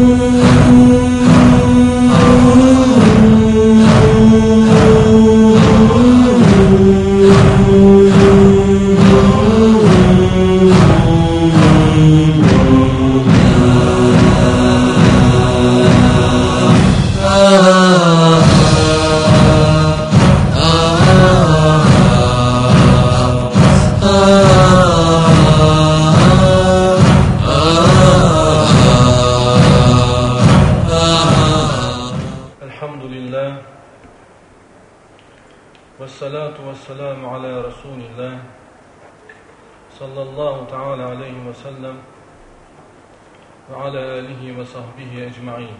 Vessalatu vesselamu ala Resulillah sallallahu teala aleyhi ve sellem ve ala alihi ve sahbihi ecma'in.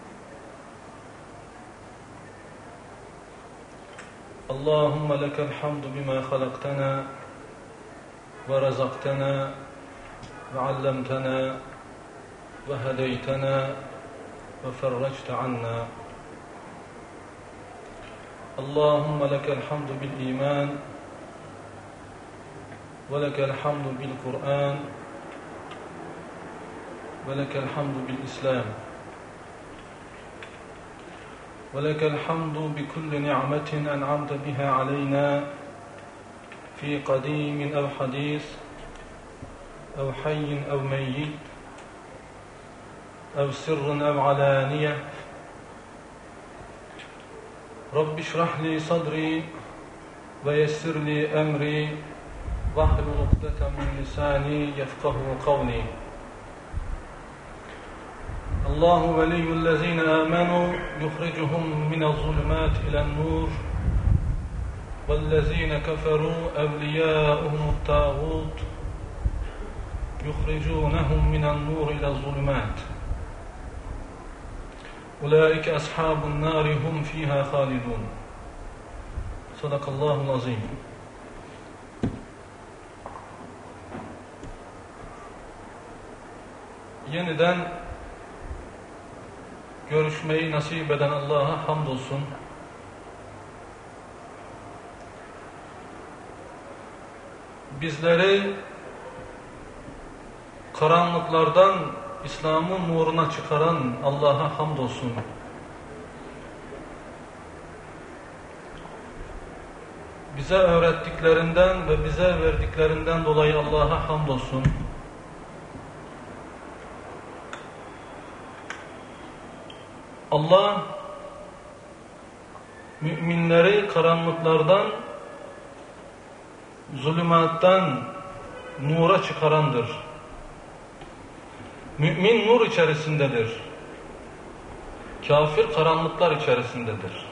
Allahümme lekel hamdu bima halaktana ve razaktana ve allamtana ve hedeytana ve ferracte anna. Allahümme lekel hamdu bil iman ve lekel hamdu bil Kur'an ve lekel hamdu bil İslam ve lekel hamdu bi kulli ni'metin en'amte biha aleyna fi kadimin ev hadis ev hayyin ev meyyit ev sirrin ev alaniye. Rabbi şrah li sadri ve yessir li emri vahlul ukdeten min lisani yefkahu kavli. Allahu veliyyullezine amenu yukhricuhum minez-zulümat ilen-nur vellezine keferu evliyâuhumut-tâğut yukhrijûnehum minen-nur ile-zulümat. Ulaike ashabun nari hum fiha halidun. Sadakallahul azim. Yeniden görüşmeyi nasip eden Allah'a hamdolsun. Bizleri karanlıklardan İslam'ın nuruna çıkaran Allah'a hamdolsun. Bize öğrettiklerinden ve bize verdiklerinden dolayı Allah'a hamdolsun. Allah müminleri karanlıklardan, zulümattan nura çıkarandır. Mümin nur içerisindedir. Kafir karanlıklar içerisindedir.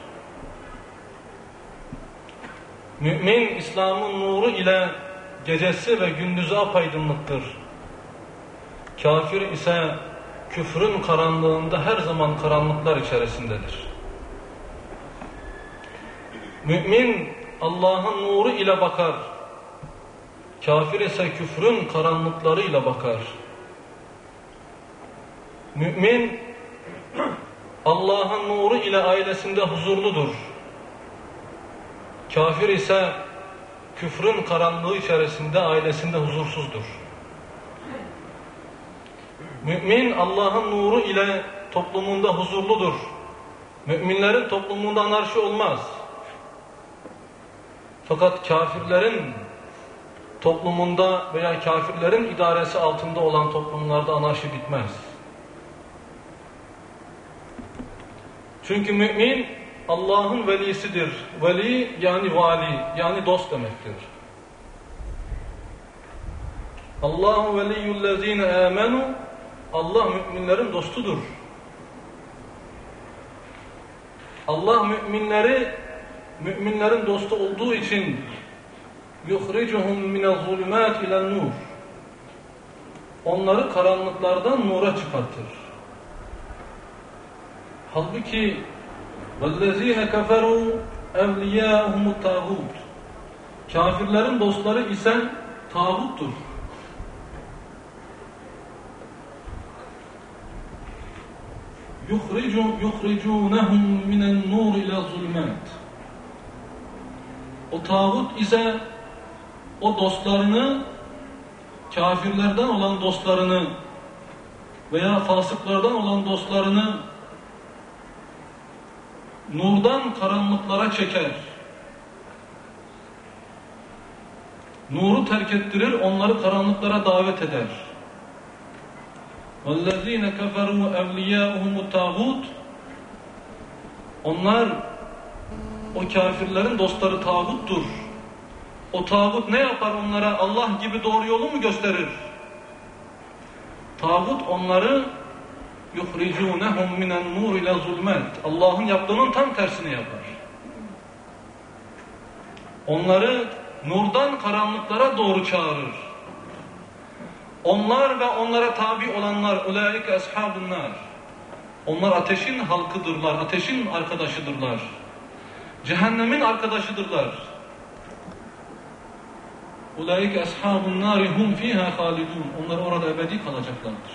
Mümin İslam'ın nuru ile gecesi ve gündüzü apaydınlıktır. Kafir ise küfrün karanlığında her zaman karanlıklar içerisindedir. Mümin Allah'ın nuru ile bakar. Kafir ise küfrün karanlıklarıyla bakar. Mümin Allah'ın nuru ile ailesinde huzurludur. Kafir ise küfrün karanlığı içerisinde ailesinde huzursuzdur. Mümin Allah'ın nuru ile toplumunda huzurludur. Müminlerin toplumunda anarşi olmaz. Fakat kafirlerin toplumunda veya kafirlerin idaresi altında olan toplumlarda anarşi bitmez. Çünkü mümin Allah'ın velisidir. Veli yani vali, yani dost demektir. Allahu veliyyullezine amenu, Allah müminlerin dostudur. Allah müminlerin dostu olduğu için yukhricuhum minez-zulümat ilen-nur, onları karanlıklardan nura çıkartır. Halbuki وَالَّذ۪ينَ كَفَرُوا اَوْلِيَاهُمُ التَّاغُوتُ, kafirlerin dostları ise tağuttur. يُخْرِجُونَهُمْ مِنَ النُّورِ اِلَى الظُّلُمَاتِ, o tağut ise o dostlarını, kafirlerden olan dostlarını veya fasıklardan olan dostlarını nurdan karanlıklara çeker. Nuru terk ettirir, onları karanlıklara davet eder. وَالَّذ۪ينَ كَفَرُوا اَوْلِيَاءُهُمُ التَّاغُوتُ Onlar, o kafirlerin dostları tağuttur. O tağut ne yapar onlara? Allah gibi doğru yolu mu gösterir? Tağut onları يُخْرِجُونَهُمْ مِنَ النُّورِ اِلَى ظُلْمَاتِ Allah'ın yaptığının tam tersini yapar. Onları nurdan karanlıklara doğru çağırır. Onlar ve onlara tabi olanlar اُولَٰئِكَ أَصْحَابُ النَّارِ Onlar ateşin halkıdırlar, ateşin arkadaşıdırlar. Cehennemin arkadaşıdırlar. اُولَٰئِكَ أَصْحَابُ النَّارِ هُمْ ف۪يهَا خَالِدُونَ Onlar orada ebedi kalacaklardır.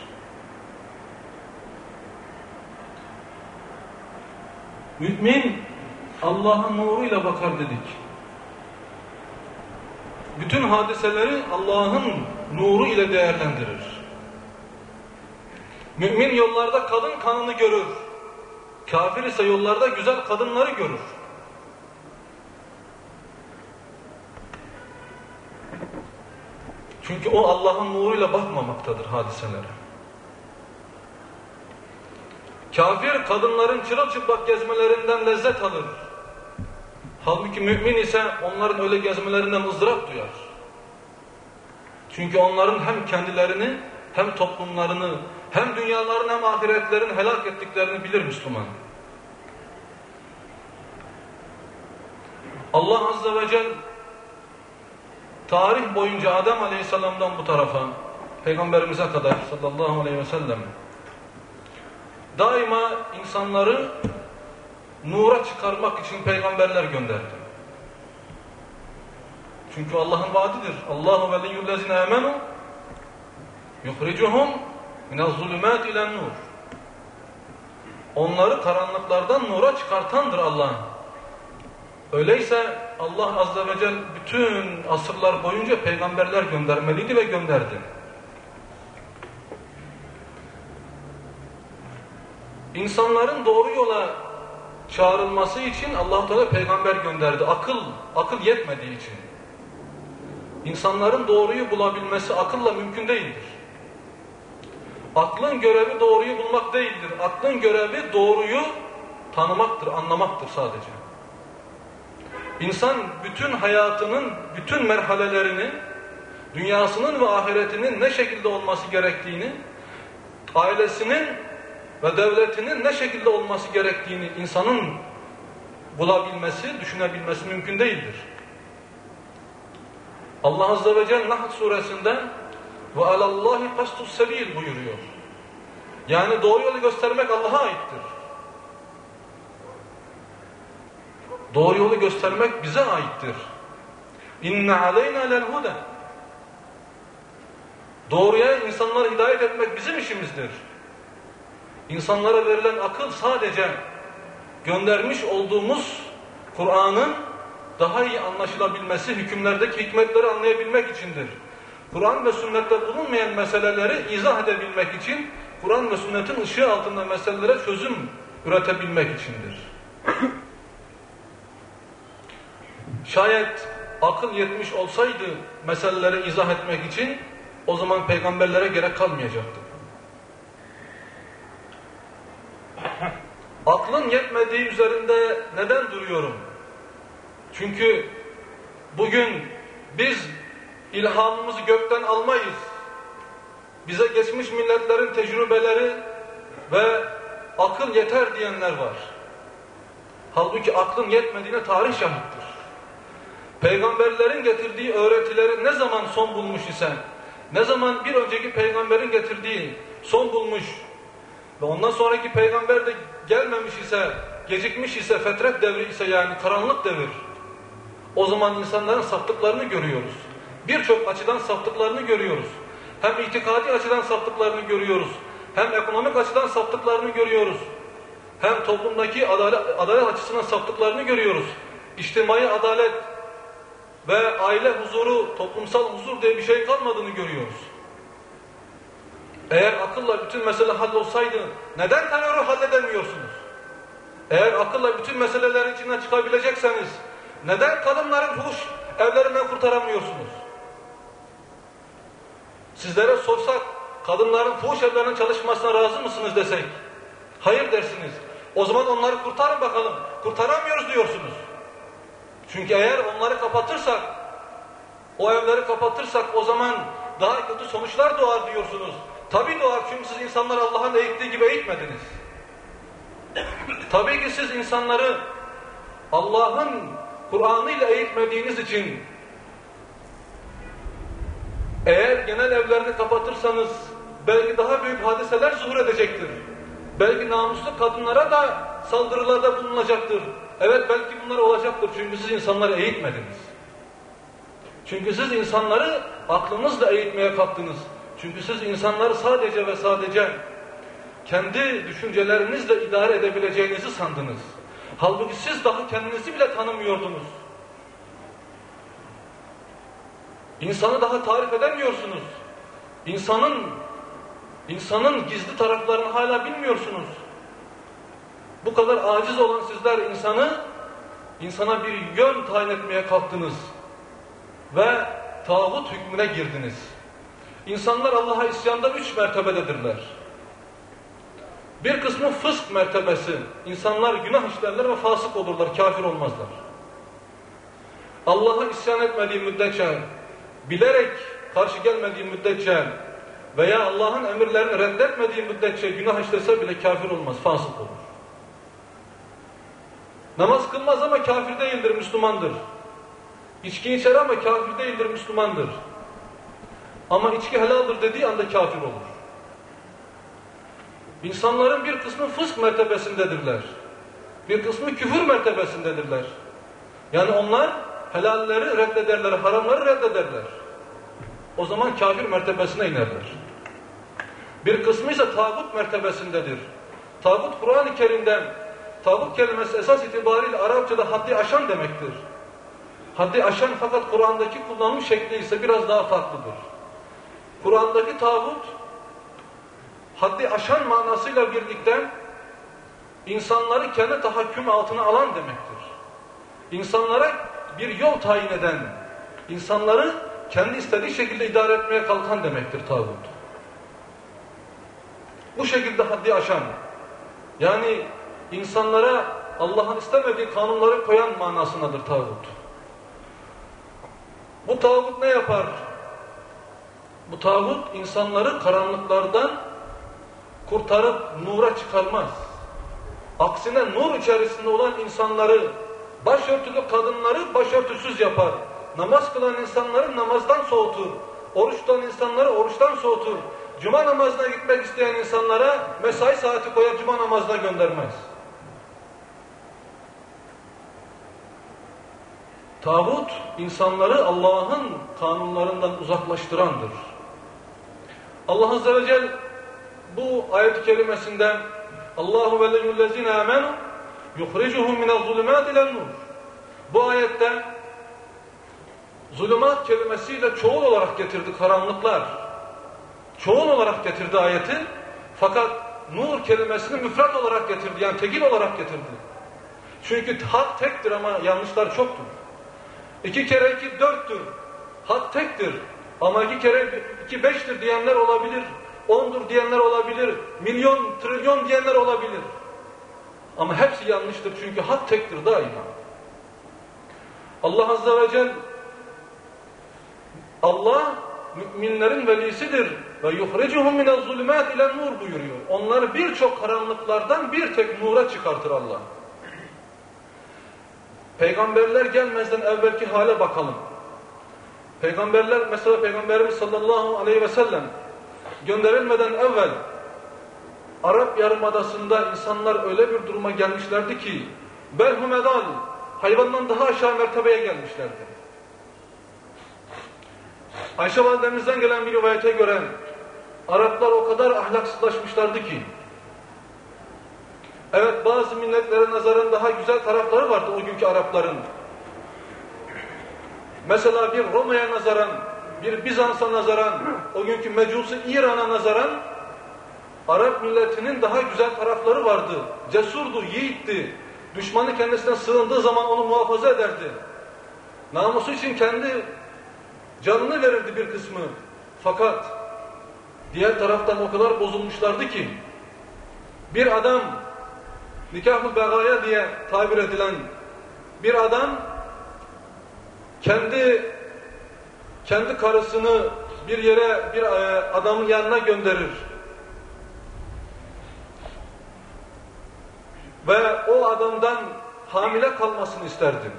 Mümin Allah'ın nuruyla bakar dedik. Bütün hadiseleri Allah'ın nuru ile değerlendirir. Mümin yollarda kadın kanını görür. Kafir ise yollarda güzel kadınları görür. Çünkü o Allah'ın nuruyla bakmamaktadır hadiselere. Kafir kadınların çırılçıplak gezmelerinden lezzet alır. Halbuki mümin ise onların öyle gezmelerinden ızdırap duyar. Çünkü onların hem kendilerini hem toplumlarını hem dünyalarını hem ahiretlerini helak ettiklerini bilir Müslüman. Allah Azze ve Celle tarih boyunca Adem Aleyhisselam'dan bu tarafa Peygamberimize kadar sallallahu aleyhi ve sellem daima insanları nura çıkarmak için peygamberler gönderdi. Çünkü Allah'ın vaadidir. Allahu veliyyullezine amenu yukhricuhum minez-zulümat ilen-nur. Onları karanlıklardan nura çıkartandır Allah. Öyleyse Allah Azze ve Celle bütün asırlar boyunca peygamberler göndermeliydi ve gönderdi. İnsanların doğru yola çağrılması için Allah Teala peygamber gönderdi. Akıl yetmediği için. İnsanların doğruyu bulabilmesi akılla mümkün değildir. Aklın görevi doğruyu bulmak değildir. Aklın görevi doğruyu tanımaktır, anlamaktır sadece. İnsan bütün hayatının bütün merhalelerini, dünyasının ve ahiretinin ne şekilde olması gerektiğini, ailesinin ve devletinin ne şekilde olması gerektiğini insanın bulabilmesi, düşünebilmesi mümkün değildir. Allah Azze ve Celle Nahl suresinde ve alallahi kastus sebil buyuruyor. Yani doğru yolu göstermek Allah'a aittir. Doğru yolu göstermek bize aittir. İnne aleyna lel huda. Doğruya insanları hidayet etmek bizim işimizdir. İnsanlara verilen akıl sadece göndermiş olduğumuz Kur'an'ın daha iyi anlaşılabilmesi, hükümlerdeki hikmetleri anlayabilmek içindir. Kur'an ve sünnette bulunmayan meseleleri izah edebilmek için, Kur'an ve sünnetin ışığı altında meselelere çözüm üretebilmek içindir. Şayet akıl yetmiş olsaydı meseleleri izah etmek için, o zaman peygamberlere gerek kalmayacaktı. Aklın yetmediği üzerinde neden duruyorum? Çünkü bugün biz ilhamımızı gökten almayız. Bize geçmiş milletlerin tecrübeleri ve akıl yeter diyenler var. Halbuki aklın yetmediğine tarih şahittir. Peygamberlerin getirdiği öğretileri ne zaman son bulmuş ise, ne zaman bir önceki peygamberin getirdiği son bulmuş ve ondan sonraki peygamber de gelmemiş ise, gecikmiş ise, fetret devri ise yani karanlık devir, o zaman insanların saptıklarını görüyoruz. Birçok açıdan saptıklarını görüyoruz. Hem itikadi açıdan saptıklarını görüyoruz, hem ekonomik açıdan saptıklarını görüyoruz, hem toplumdaki adalet açısından saptıklarını görüyoruz. İçtimai adalet ve aile huzuru, toplumsal huzur diye bir şey kalmadığını görüyoruz. Eğer akılla bütün mesele hallolsaydı neden terörü halledemiyorsunuz? Eğer akılla bütün meselelerin içinden çıkabilecekseniz neden kadınların fuhuş evlerinden kurtaramıyorsunuz? Sizlere sorsak kadınların fuhuş evlerinin çalışmasına razı mısınız desek, hayır dersiniz. O zaman onları kurtarın bakalım. Kurtaramıyoruz diyorsunuz. Çünkü eğer onları kapatırsak, o evleri kapatırsak o zaman daha kötü sonuçlar doğar diyorsunuz. Tabii doğar, çünkü siz insanları Allah'ın eğittiği gibi eğitmediniz. Tabii ki siz insanları Allah'ın Kur'an'ı ile eğitmediğiniz için eğer genel evlerini kapatırsanız belki daha büyük hadiseler zuhur edecektir. Belki namuslu kadınlara da saldırılarda bulunacaktır. Evet, belki bunlar olacaktır. Çünkü siz insanları eğitmediniz. Çünkü siz insanları aklınızla eğitmeye kalktınız. Çünkü siz insanları sadece ve sadece kendi düşüncelerinizle idare edebileceğinizi sandınız. Halbuki siz daha kendinizi bile tanımıyordunuz. İnsanı daha tarif edemiyorsunuz. İnsanın gizli taraflarını hala bilmiyorsunuz. Bu kadar aciz olan sizler insana bir yön tayin etmeye kalktınız. Ve tağut hükmüne girdiniz. İnsanlar Allah'a isyanda 3 mertebededirler. Bir kısmı fısk mertebesi. İnsanlar günah işlerler ve fasık olurlar, kafir olmazlar. Allah'a isyan etmediği müddetçe, bilerek karşı gelmediği müddetçe veya Allah'ın emirlerini reddetmediği müddetçe günah işlese bile kafir olmaz, fasık olur. Namaz kılmaz ama kafir değildir, Müslümandır. İçki içer ama kafir değildir, Müslümandır. Ama içki helaldir dediği anda kafir olur. İnsanların bir kısmı fısk mertebesindedirler. Bir kısmı küfür mertebesindedirler. Yani onlar helalleri reddederler, haramları reddederler. O zaman kafir mertebesine inerler. Bir kısmı ise tağut mertebesindedir. Tağut Kur'an-ı Kerim'den, tağut kelimesi esas itibariyle Arapçada haddi aşan demektir. Haddi aşan, fakat Kur'an'daki kullanım şekli ise biraz daha farklıdır. Kur'an'daki tağut, haddi aşan manasıyla birlikte insanları kendi tahakküm altına alan demektir. İnsanlara bir yol tayin eden, insanları kendi istediği şekilde idare etmeye kalkan demektir tağut. Bu şekilde haddi aşan, yani insanlara Allah'ın istemediği kanunları koyan manasındadır tağut. Bu tağut ne yapar? Bu tağut insanları karanlıklardan kurtarıp nura çıkarmaz. Aksine nur içerisinde olan insanları, başörtülü kadınları başörtüsüz yapar. Namaz kılan insanları namazdan soğutur. Oruç tutan insanları oruçtan soğutur. Cuma namazına gitmek isteyen insanlara mesai saati koyar, cuma namazına göndermez. Tağut, insanları Allah'ın kanunlarından uzaklaştırandır. Allah Azze ve Celle bu ayet-i kerimesinde Allahu veliyyullezine amenu yukhricuhum minez-zulumati ilen-nur. Bu ayette zulümat kelimesiyle çoğul olarak getirdi, karanlıklar. Çoğul olarak getirdi ayeti, fakat nur kelimesini müfret olarak getirdi, yani tekil olarak getirdi. Çünkü hak tektir ama yanlışlar çoktur. 2 kere 2 4'tür. Hak tektir. Ama 2 kere 2 5'tir diyenler olabilir. 10'dur diyenler olabilir. Milyon, trilyon diyenler olabilir. Ama hepsi yanlıştır. Çünkü hak tektir daima. Allah Azze ve Celle, Allah müminlerin velisidir. Ve yuhricuhum minez-zulumati ilen-nur buyuruyor. Onları birçok karanlıklardan bir tek nura çıkartır Allah. Peygamberler gelmezden evvelki hale bakalım. Peygamberler, mesela Peygamberimiz sallallahu aleyhi ve sellem gönderilmeden evvel Arap Yarımadası'nda insanlar öyle bir duruma gelmişlerdi ki belhumedal, hayvandan daha aşağı mertebeye gelmişlerdi. Ayşe validemizden gelen bir rivayete göre Araplar o kadar ahlaksızlaşmışlardı ki, evet, bazı milletlerin nazaran daha güzel tarafları vardı o günkü Arapların. Mesela bir Roma'ya nazaran, bir Bizans'a nazaran, o günkü Mecusi İran'a nazaran Arap milletinin daha güzel tarafları vardı. Cesurdu, yiğitti. Düşmanı kendisine sığındığı zaman onu muhafaza ederdi. Namusu için kendi canını verirdi bir kısmı. Fakat diğer taraftan o kadar bozulmuşlardı ki bir adam, nikah-ı begaya diye tabir edilen bir adam kendi karısını bir yere, bir adamın yanına gönderir. Ve o adamdan hamile kalmasını isterdi.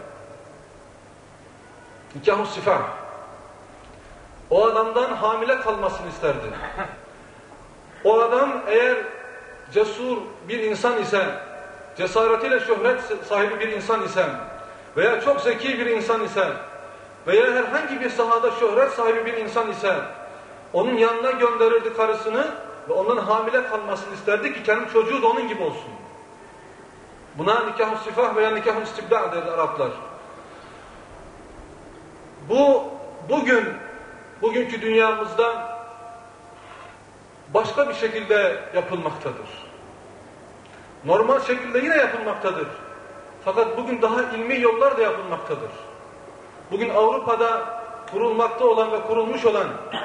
Nikah-ı sifah. O adamdan hamile kalmasını isterdi. O adam eğer cesur bir insan ise, cesaretiyle şöhret sahibi bir insan ise veya çok zeki bir insan ise veya herhangi bir sahada şöhret sahibi bir insan ise onun yanına gönderirdi karısını ve ondan hamile kalmasını isterdi ki kendi çocuğu da onun gibi olsun. Buna nikah-ı sifah veya nikah-ı istibda derler Araplar. Bugünkü dünyamızda başka bir şekilde yapılmaktadır. Normal şekilde yine yapılmaktadır. Fakat bugün daha ilmi yollar da yapılmaktadır. Bugün Avrupa'da kurulmakta olan ve kurulmuş olan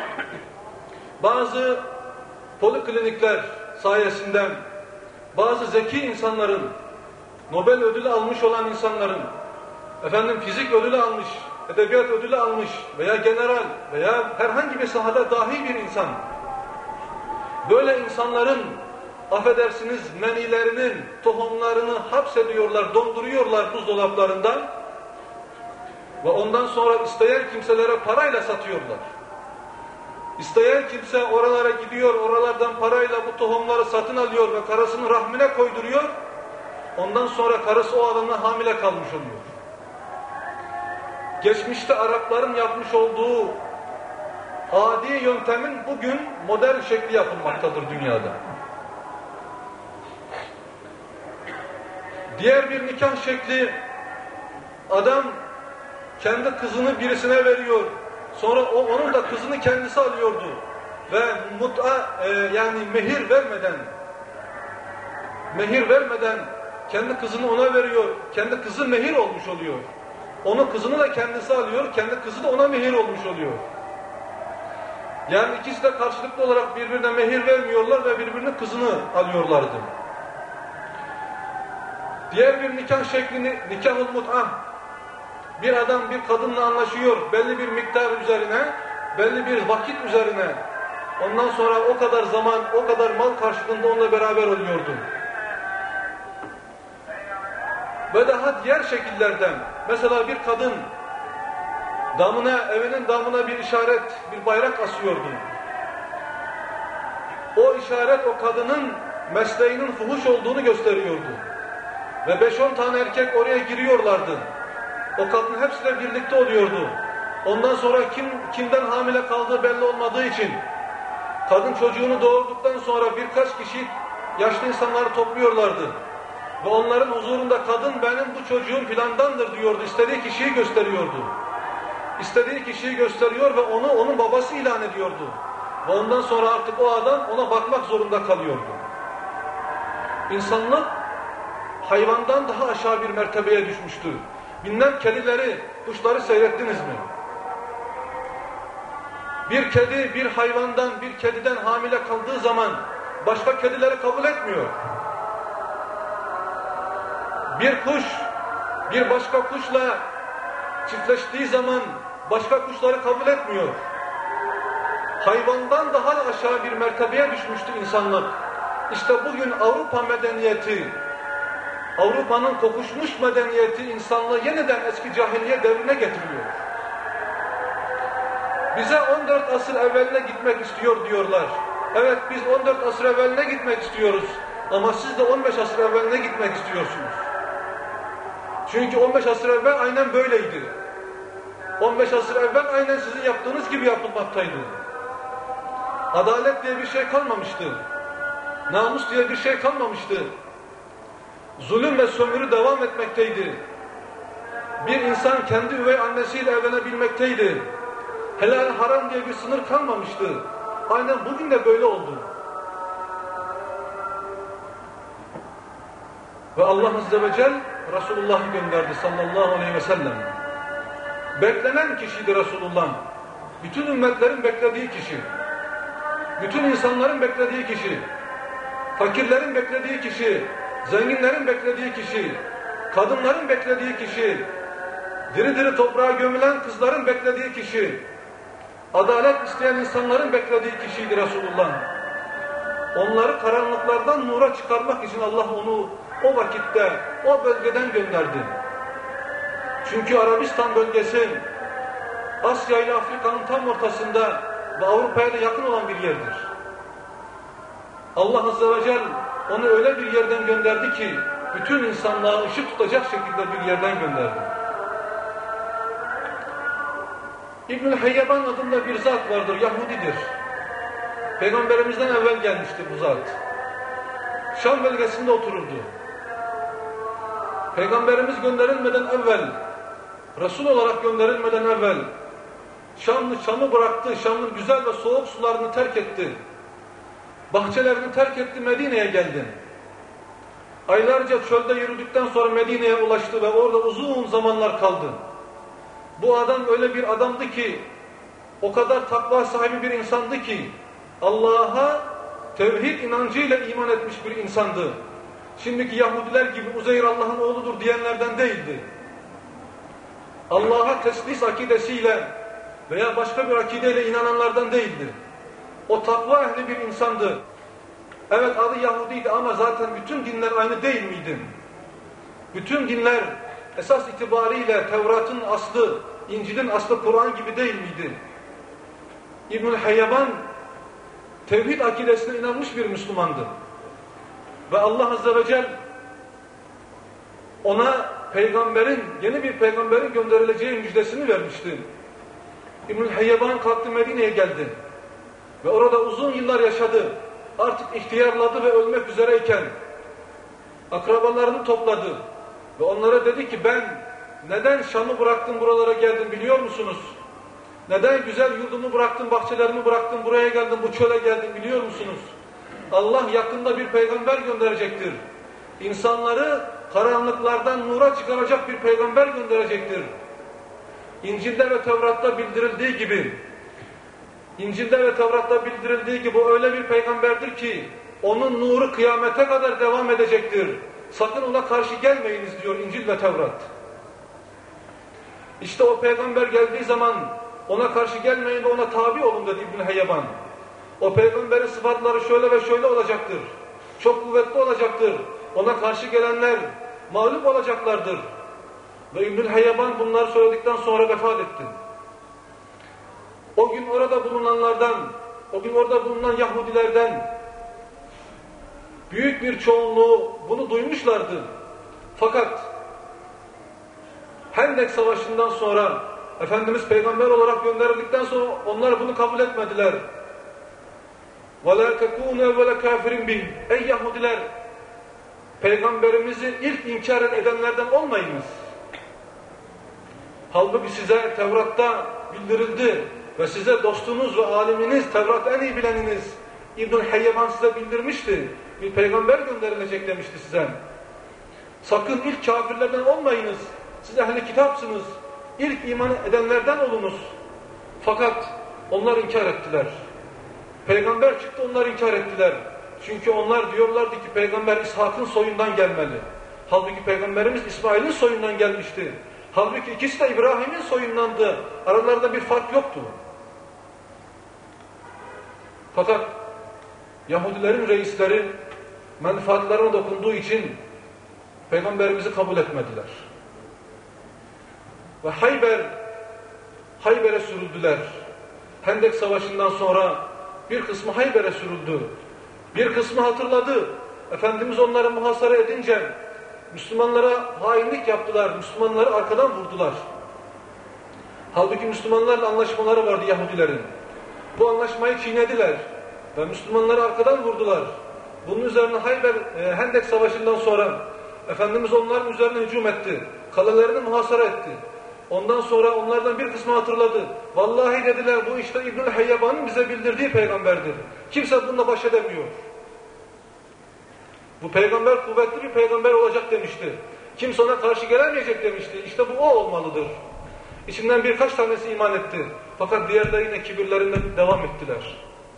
bazı poliklinikler sayesinde bazı zeki insanların, Nobel ödülü almış olan insanların, fizik ödülü almış, edebiyat ödülü almış veya general veya herhangi bir sahada dahi bir insan, böyle insanların affedersiniz menilerinin tohumlarını hapsediyorlar, donduruyorlar buzdolaplarından ve ondan sonra isteyen kimselere parayla satıyorlar. İsteyen kimse oralara gidiyor, oralardan parayla bu tohumları satın alıyor ve karısının rahmine koyduruyor. Ondan sonra karısı o adamla hamile kalmış oluyor. Geçmişte Arapların yapmış olduğu adi yöntemin bugün modern şekli yapılmaktadır dünyada. Diğer bir nikah şekli, adam kendi kızını birisine veriyor. Sonra onun da kızını kendisi alıyordu. Ve yani mehir vermeden kendi kızını ona veriyor. Kendi kızı mehir olmuş oluyor. Onun kızını da kendisi alıyor. Kendi kızı da ona mehir olmuş oluyor. Yani ikisi de karşılıklı olarak birbirine mehir vermiyorlar ve birbirinin kızını alıyorlardı. Diğer bir nikah şeklini nikah-ül mut'a. Bir adam bir kadınla anlaşıyor belli bir miktar üzerine, belli bir vakit üzerine. Ondan sonra o kadar zaman, o kadar mal karşılığında onunla beraber oluyordu. Ve daha diğer şekillerden, mesela bir kadın evinin damına bir işaret, bir bayrak asıyordu. O işaret o kadının mesleğinin fuhuş olduğunu gösteriyordu. Ve 5-10 tane erkek oraya giriyorlardı. O kadın hepsiyle birlikte oluyordu. Ondan sonra kimden hamile kaldığı belli olmadığı için kadın çocuğunu doğurduktan sonra birkaç kişi yaşlı insanları topluyorlardı. Ve onların huzurunda kadın benim bu çocuğum filandandır diyordu. İstediği kişiyi gösteriyordu. İstediği kişiyi gösteriyor ve onu onun babası ilan ediyordu. Ve ondan sonra artık o adam ona bakmak zorunda kalıyordu. İnsanlık hayvandan daha aşağı bir mertebeye düşmüştü. Bilmem kedileri, kuşları seyrettiniz mi? Bir kedi bir hayvandan, bir kediden hamile kaldığı zaman başka kedileri kabul etmiyor. Bir kuş bir başka kuşla çiftleştiği zaman başka kuşları kabul etmiyor. Hayvandan daha aşağı bir mertebeye düşmüştü insanlık. İşte bugün Avrupa medeniyeti, Avrupa'nın kokuşmuş medeniyeti insanlığı yeniden eski cahiliye devrine getiriyor. Bize 14 asır evveline gitmek istiyor diyorlar. Evet biz 14 asır evveline gitmek istiyoruz. Ama siz de 15 asır evveline gitmek istiyorsunuz. Çünkü 15 asır evvel aynen böyleydi. 15 asır evvel aynen sizin yaptığınız gibi yapılmaktaydı. Adalet diye bir şey kalmamıştı. Namus diye bir şey kalmamıştı. Zulüm ve sömürü devam etmekteydi. Bir insan kendi üvey annesiyle evlenebilmekteydi. Helal haram diye bir sınır kalmamıştı. Aynen bugün de böyle oldu. Ve Allah Azze ve Celle Resulullah'ı gönderdi sallallahu aleyhi ve sellem. Beklenen kişiydi Resulullah. Bütün ümmetlerin beklediği kişi. Bütün insanların beklediği kişi. Fakirlerin beklediği kişi. Zenginlerin beklediği kişi. Kadınların beklediği kişi. Diri diri toprağa gömülen kızların beklediği kişi. Adalet isteyen insanların beklediği kişiydi Resulullah. Onları karanlıklardan nura çıkarmak için Allah onu o vakitte, o bölgeden gönderdi. Çünkü Arabistan bölgesi Asya ile Afrika'nın tam ortasında ve Avrupa'ya da yakın olan bir yerdir. Allah Azze ve Celle onu öyle bir yerden gönderdi ki bütün insanlığa ışık tutacak şekilde bir yerden gönderdi. İbnül Hayyaban adında bir zat vardır, Yahudidir. Peygamberimizden evvel gelmişti bu zat. Şam bölgesinde otururdu. Peygamberimiz gönderilmeden evvel, Resul olarak gönderilmeden evvel Şam'ı bıraktı, Şam'ın güzel ve soğuk sularını terk etti. Bahçelerini terk etti, Medine'ye geldi. Aylarca çölde yürüdükten sonra Medine'ye ulaştı ve orada uzun zamanlar kaldı. Bu adam öyle bir adamdı ki, o kadar takva sahibi bir insandı ki, Allah'a tevhid inancıyla iman etmiş bir insandı. Şimdiki Yahudiler gibi Uzeyr Allah'ın oğludur diyenlerden değildi. Allah'a teslis akidesiyle veya başka bir akideyle inananlardan değildi. O takva ehli bir insandı. Evet, adı Yahudiydi ama zaten bütün dinler aynı değil miydi? Bütün dinler esas itibariyle Tevrat'ın aslı, İncil'in aslı Kur'an gibi değil miydi? İbnül Hayyaban tevhid akidesine inanmış bir Müslümandı. Ve Allah Azze ve Celle ona yeni bir peygamberin gönderileceği müjdesini vermişti. İbnül Hayyaban kalktı, Medine'ye geldi. Ve orada uzun yıllar yaşadı. Artık ihtiyarladı ve ölmek üzereyken akrabalarını topladı. Ve onlara dedi ki, ben neden Şam'ı bıraktım buralara geldim biliyor musunuz? Neden güzel yurdumu bıraktım, bahçelerimi bıraktım, buraya geldim, bu çöle geldim biliyor musunuz? Allah yakında bir peygamber gönderecektir. İnsanları karanlıklardan nura çıkaracak bir peygamber gönderecektir. İncil'de ve Tevrat'ta bildirildiği gibi o öyle bir peygamberdir ki onun nuru kıyamete kadar devam edecektir. Sakın ona karşı gelmeyiniz diyor İncil ve Tevrat. İşte o peygamber geldiği zaman ona karşı gelmeyin ve ona tabi olun dedi İbn Hayyaban. O peygamberin sıfatları şöyle ve şöyle olacaktır. Çok kuvvetli olacaktır. Ona karşı gelenler mağlup olacaklardır. Ve İbn Hayyaban bunları söyledikten sonra vefat etti. O gün orada bulunan Yahudilerden büyük bir çoğunluğu bunu duymuşlardı. Fakat Hendek Savaşı'ndan sonra Efendimiz peygamber olarak gönderildikten sonra onlar bunu kabul etmediler. وَلَا تَكُونَ وَلَا كَافِرٍ بِهِ Ey Yahudiler! Peygamberimizi ilk inkar edenlerden olmayınız. Halbuki size Tevrat'ta bildirildi ve size dostunuz ve aliminiz, Tevrat en iyi bileniniz İbnül Hayyaban size bildirmişti. Bir peygamber gönderilecek demişti size. Sakın ilk kafirlerden olmayınız. Siz ehli kitapsınız. İlk iman edenlerden olunuz. Fakat onlar inkar ettiler. Peygamber çıktı, onlar inkar ettiler. Çünkü onlar diyorlardı ki peygamber İshak'ın soyundan gelmeli. Halbuki peygamberimiz İsmail'in soyundan gelmişti. Halbuki ikisi de İbrahim'in soyundandı. Aralarında bir fark yoktu. Fakat Yahudilerin reisleri menfaatlerine dokunduğu için peygamberimizi kabul etmediler. Ve Hayber'e sürüldüler. Hendek Savaşı'ndan sonra bir kısmı Hayber'e sürüldü. Bir kısmı hatırladı. Efendimiz onları muhasara edince Müslümanlara hainlik yaptılar. Müslümanları arkadan vurdular. Halbuki Müslümanlarla anlaşmaları vardı Yahudilerin. Bu anlaşmayı çiğnediler ve Müslümanları arkadan vurdular. Bunun üzerine Hendek Savaşı'ndan sonra Efendimiz onların üzerine hücum etti. Kalelerini muhasara etti. Ondan sonra onlardan bir kısmı hatırladı. Vallahi dediler, bu işte İbnül Hayyaban'ın bize bildirdiği peygamberdir. Kimse bununla baş edemiyor. Bu peygamber kuvvetli bir peygamber olacak demişti. Kimse ona karşı gelemeyecek demişti. İşte bu o olmalıdır. İçinden birkaç tanesi iman etti. Fakat diğerleri yine kibirlerinde devam ettiler.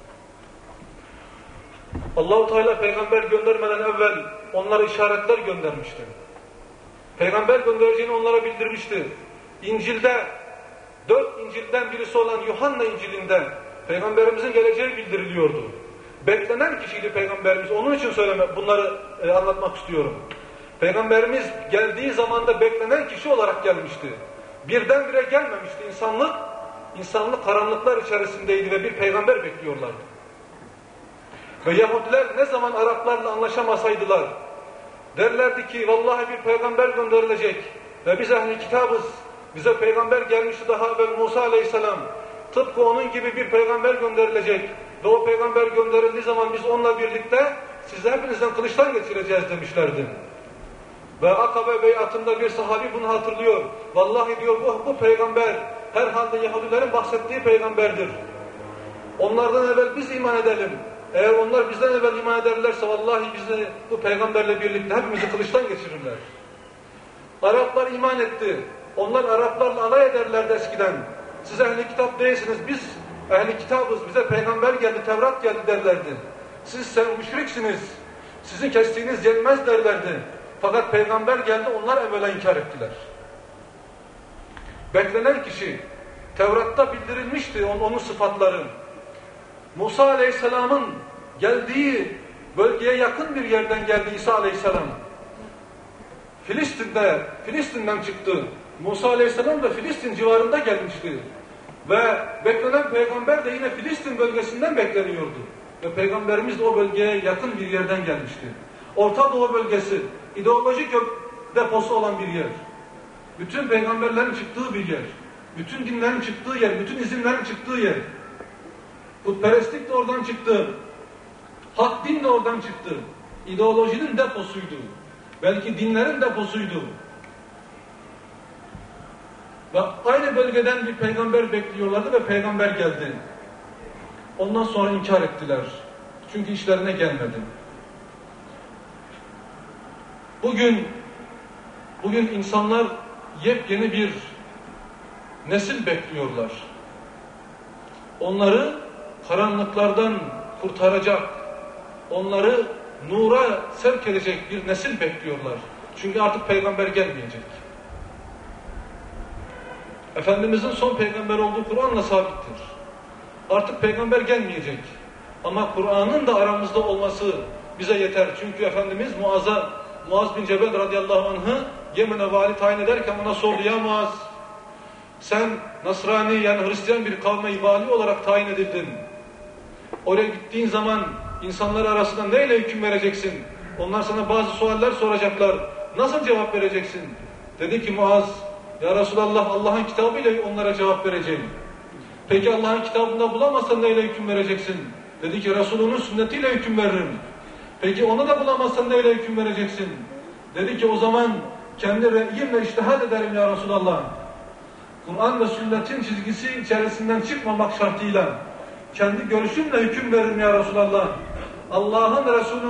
Allah-u Teala peygamber göndermeden evvel onlara işaretler göndermişti. Peygamber göndereceğini onlara bildirmişti. İncil'de, 4 İncil'den birisi olan Yuhanna İncil'inde peygamberimizin geleceği bildiriliyordu. Beklenen kişiydi peygamberimiz. Onun için bunları anlatmak istiyorum. Peygamberimiz geldiği zamanda beklenen kişi olarak gelmişti. Birdenbire gelmemişti. İnsanlık karanlıklar içerisindeydi ve bir peygamber bekliyorlardı. Ve Yahudiler ne zaman Araplarla anlaşamasaydılar, derlerdi ki vallahi bir peygamber gönderilecek ve biz ehli kitabız. Bize peygamber gelmişti daha evvel Musa aleyhisselam. Tıpkı onun gibi bir peygamber gönderilecek ve o peygamber gönderildiği zaman biz onunla birlikte sizi hepinizden kılıçtan geçireceğiz demişlerdi. Ve Akabe beyatında bir sahabi bunu hatırlıyor. Vallahi diyor bu peygamber herhalde Yahudilerin bahsettiği peygamberdir. Onlardan evvel biz iman edelim. Eğer onlar bizden evvel iman ederlerse vallahi bizi bu peygamberle birlikte hepimizi kılıçtan geçirirler. Araplar iman etti. Onlar Araplarla alay ederlerdi eskiden. Siz ehli kitap değilsiniz, biz ehli kitabız, bize peygamber geldi, Tevrat geldi derlerdi. Siz müşriksiniz, sizin kestiğiniz yenmez derlerdi. Fakat peygamber geldi, onlar evvela inkar ettiler. Beklenen kişi, Tevrat'ta bildirilmişti onun sıfatları. Musa aleyhisselamın geldiği bölgeye yakın bir yerden geldi İsa aleyhisselam. Filistin'den çıktı. Musa aleyhisselam da Filistin civarında gelmişti. Ve beklenen peygamber de yine Filistin bölgesinden bekleniyordu. Ve peygamberimiz de o bölgeye yakın bir yerden gelmişti. Orta Doğu bölgesi, ideolojik deposu olan bir yer. Bütün peygamberlerin çıktığı bir yer. Bütün dinlerin çıktığı yer, bütün isimlerin çıktığı yer. Putperestlik de oradan çıktı. Hak din de oradan çıktı. İdeolojinin deposuydu. Belki dinlerin deposuydu. Ve aynı bölgeden bir peygamber bekliyorlardı ve peygamber geldi. Ondan sonra inkar ettiler. Çünkü işlerine gelmedi. Bugün insanlar yepyeni bir nesil bekliyorlar. Onları karanlıklardan kurtaracak, onları nura sevk edecek bir nesil bekliyorlar. Çünkü artık peygamber gelmeyecek. Efendimizin son peygamber olduğu Kur'an'la sabittir. Artık peygamber gelmeyecek. Ama Kur'an'ın da aramızda olması bize yeter. Çünkü Efendimiz Muaz bin Cebel radıyallahu anh'ı Yemen'e vali tayin ederken ona sordu: ya Muaz, sen Nasrani yani Hristiyan bir kavme vali olarak tayin edildin. Oraya gittiğin zaman insanlar arasında neyle hüküm vereceksin? Onlar sana bazı sorular soracaklar. Nasıl cevap vereceksin? Dedi ki Muaz, ya Resulallah, Allah'ın kitabıyla onlara cevap vereceğim. Peki Allah'ın kitabında bulamazsan neyle hüküm vereceksin? Dedi ki Resulünün sünnetiyle hüküm veririm. Peki onu da bulamazsan neyle hüküm vereceksin? Dedi ki o zaman kendi reyimle içtihad ederim ya Resulallah. Kur'an ve sünnetin çizgisi içerisinden çıkmamak şartıyla kendi görüşümle hüküm veririm ya Resulallah. Allah'ın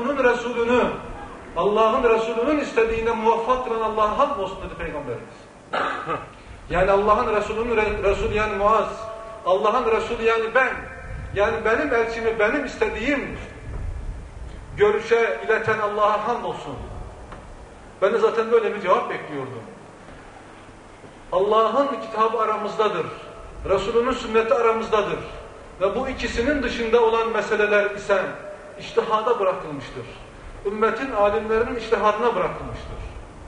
Resulünün istediğine muvaffak kılan Allah'a hamdolsun dedi Peygamberimiz. Yani Allah'ın Resulü yani Muaz, Allah'ın Resulü yani ben, yani benim elçimi benim istediğim görüşe ileten Allah'a hamdolsun. Ben de zaten böyle bir cevap bekliyordum. Allah'ın kitabı aramızdadır. Resulünün sünneti aramızdadır. Ve bu ikisinin dışında olan meseleler ise içtihada bırakılmıştır. Ümmetin alimlerinin içtihadına bırakılmıştır.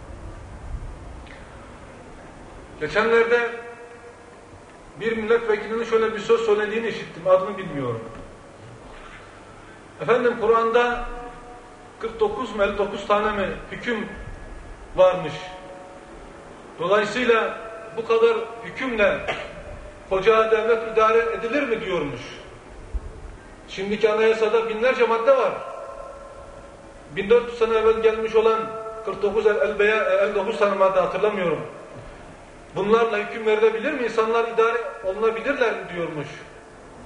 Geçenlerde bir milletvekilinin şöyle bir söz söylediğini işittim. Adını bilmiyorum. Efendim Kur'an'da 49 mu 59 tane mi hüküm varmış. Dolayısıyla bu kadar hükümle koca devlet idare edilir mi diyormuş. Şimdiki anayasada binlerce madde var. 1400 sene evvel gelmiş olan 49 veya 59 tane madde hatırlamıyorum. Bunlarla hüküm verilebilir mi? İnsanlar idare olunabilirler mi diyormuş.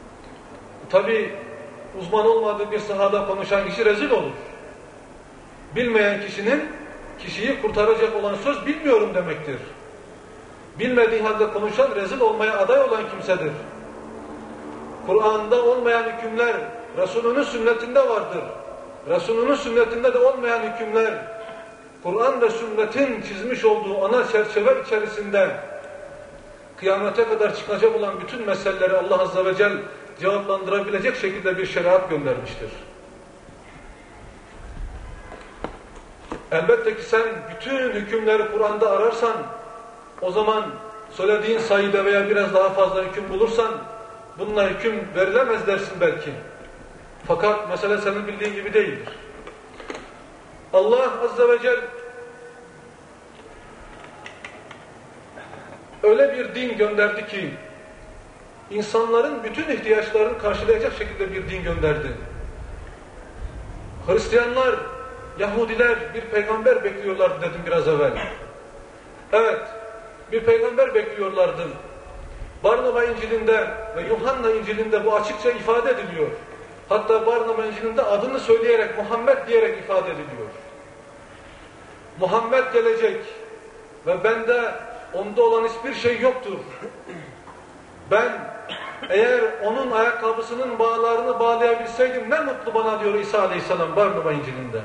Tabi uzman olmadığı bir sahada konuşan kişi rezil olur. Bilmeyen kişiyi kurtaracak olan söz bilmiyorum demektir. Bilmediği halde konuşan rezil olmaya aday olan kimsedir. Kur'an'da olmayan hükümler Resulünün sünnetinde vardır. Resulünün sünnetinde de olmayan hükümler Kur'an ve sünnetin çizmiş olduğu ana çerçeve içerisinde kıyamete kadar çıkacak olan bütün meseleleri Allah Azze ve Celle cevaplandırabilecek şekilde bir şeriat göndermiştir. Elbette ki sen bütün hükümleri Kur'an'da ararsan, o zaman söylediğin sayıda veya biraz daha fazla hüküm bulursan, bununla hüküm verilemez dersin belki. Fakat mesele senin bildiğin gibi değildir. Allah Azze ve Celle öyle bir din gönderdi ki, insanların bütün ihtiyaçlarını karşılayacak şekilde bir din gönderdi. Hristiyanlar, Yahudiler bir peygamber bekliyorlardı dedim biraz evvel. Evet, bir peygamber bekliyorlardı. Barnaba İncil'inde ve Yuhanna İncil'inde bu açıkça ifade ediliyor. Hatta Barnaba İncil'inde adını söyleyerek, Muhammed diyerek ifade ediliyor. Muhammed gelecek ve bende onda olan hiçbir şey yoktur. Ben eğer onun ayakkabısının bağlarını bağlayabilseydim ne mutlu bana diyor İsa Aleyhisselam Barnaba İncil'inde.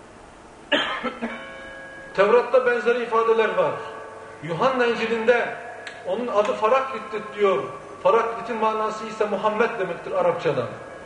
Tevrat'ta benzeri ifadeler var. Yuhanna İncil'inde onun adı Faraklit'tir diyor. Faraklit'in manası ise Muhammed demektir Arapçadan.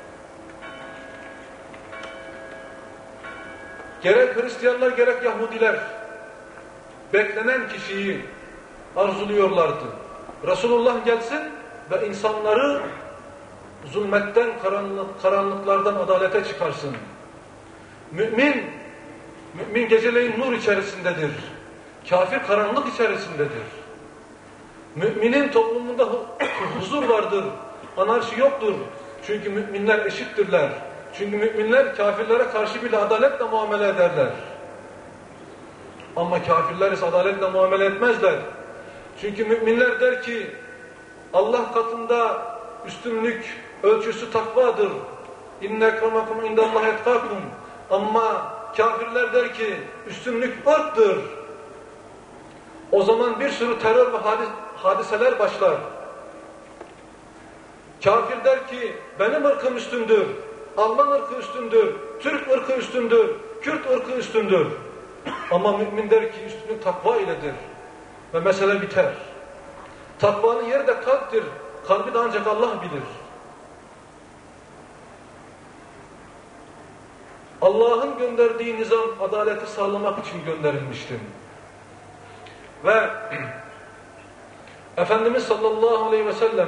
Gerek Hristiyanlar gerek Yahudiler beklenen kişiyi arzuluyorlardı. Resulullah gelsin ve insanları zulmetten, karanlıklardan adalete çıkarsın. Mümin geceleyin nur içerisindedir. Kafir karanlık içerisindedir. Müminin toplumunda huzur vardır. Anarşi yoktur. Çünkü müminler eşittirler. Çünkü müminler kafirlere karşı bile adaletle muamele ederler. Ama kafirler ise adaletle muamele etmezler. Çünkü müminler der ki Allah katında üstünlük ölçüsü takvadır. İnne ekremakum indallahi etkakum. Ama kafirler der ki üstünlük ırktır. O zaman bir sürü terör ve hadiseler başlar. Kafir der ki benim ırkım üstündür. Alman ırkı üstündür. Türk ırkı üstündür. Kürt ırkı üstündür. Ama mümin der ki üstünlük takva iledir. Ve mesele biter. Takvanın yeri de kalptir. Kalbi de ancak Allah bilir. Allah'ın gönderdiği nizam adaleti sağlamak için gönderilmiştir. Ve Efendimiz sallallahu aleyhi ve sellem